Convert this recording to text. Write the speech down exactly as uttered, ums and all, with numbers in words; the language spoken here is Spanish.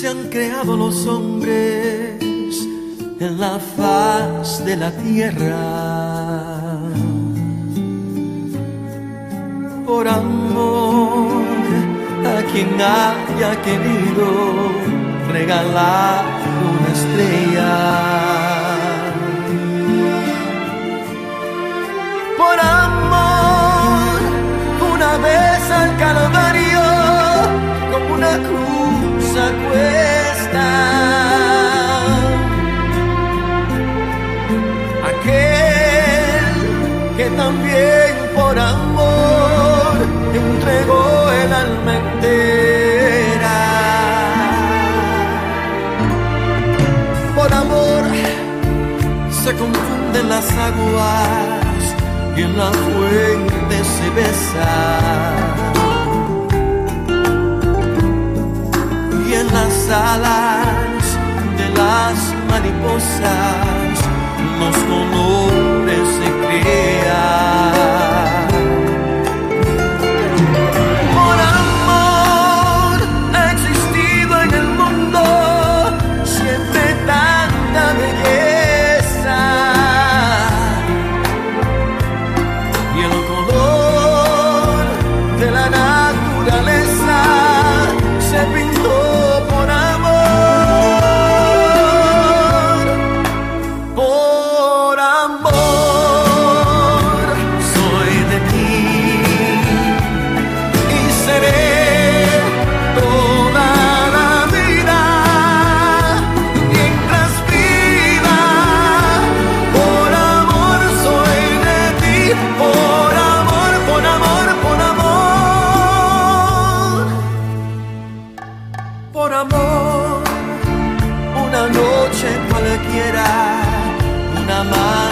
han creado los hombres en la faz de la tierra. Por amor a quien haya querido regalar una estrella. Por amor, una vez al Calvario, como una cruz a cuesta. Aquel que también por amor entregó el alma entera. Por amor se confunden las aguas y en la fuente se besan, y en las alas de las mariposas los colores se crean. Por amor ha existido en el mundo siempre tanta belleza, y el color de la naturaleza se pintó por amor. Por amor soy de ti y seré toda la vida mientras viva. Por amor soy de ti, por amor, por amor, por amor. Por amor, una noche cualquiera, una más